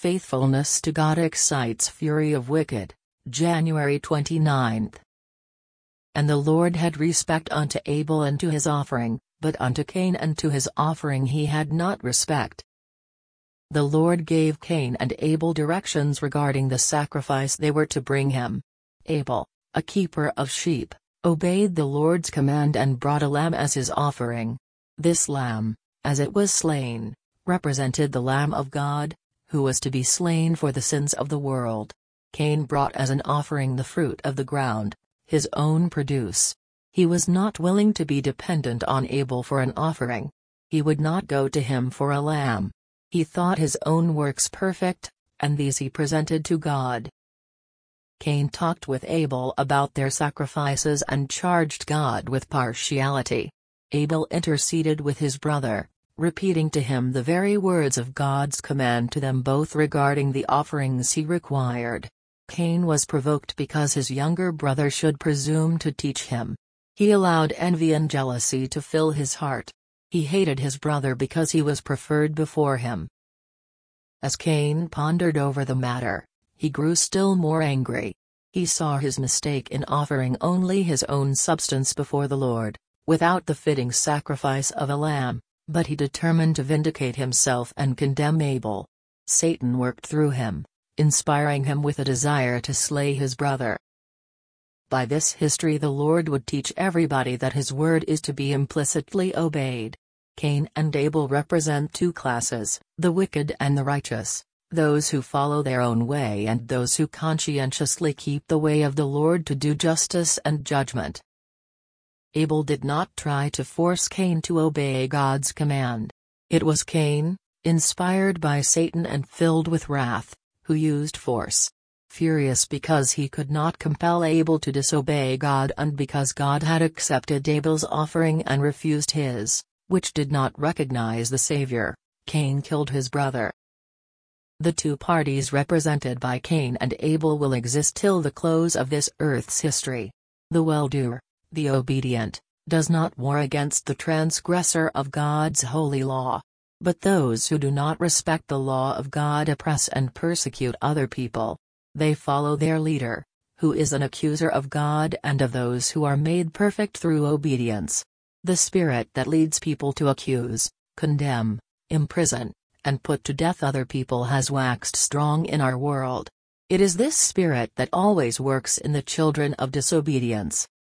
Faithfulness to God excites fury of wicked. January 29. And the Lord had respect unto Abel and to his offering, but unto Cain and to his offering he had not respect. The Lord gave Cain and Abel directions regarding the sacrifice they were to bring him. Abel, a keeper of sheep, obeyed the Lord's command and brought a lamb as his offering. This lamb, as it was slain, represented the Lamb of God, who was to be slain for the sins of the world. Cain brought as an offering the fruit of the ground, his own produce. He was not willing to be dependent on Abel for an offering. He would not go to him for a lamb. He thought his own works perfect, and these he presented to God. Cain talked with Abel about their sacrifices and charged God with partiality. Abel interceded with his brother, repeating to him the very words of God's command to them both regarding the offerings he required. Cain was provoked because his younger brother should presume to teach him. He allowed envy and jealousy to fill his heart. He hated his brother because he was preferred before him. As Cain pondered over the matter, he grew still more angry. He saw his mistake in offering only his own substance before the Lord, without the fitting sacrifice of a lamb, but he determined to vindicate himself and condemn Abel. Satan worked through him, inspiring him with a desire to slay his brother. By this history the Lord would teach everybody that his word is to be implicitly obeyed. Cain and Abel represent two classes, the wicked and the righteous, those who follow their own way and those who conscientiously keep the way of the Lord to do justice and judgment. Abel did not try to force Cain to obey God's command. It was Cain, inspired by Satan and filled with wrath, who used force. Furious because he could not compel Abel to disobey God and because God had accepted Abel's offering and refused his, which did not recognize the Savior, Cain killed his brother. The two parties represented by Cain and Abel will exist till the close of this earth's history. The well-doer, the obedient, does not war against the transgressor of God's holy law. But those who do not respect the law of God oppress and persecute other people. They follow their leader, who is an accuser of God and of those who are made perfect through obedience. The spirit that leads people to accuse, condemn, imprison, and put to death other people has waxed strong in our world. It is this spirit that always works in the children of disobedience.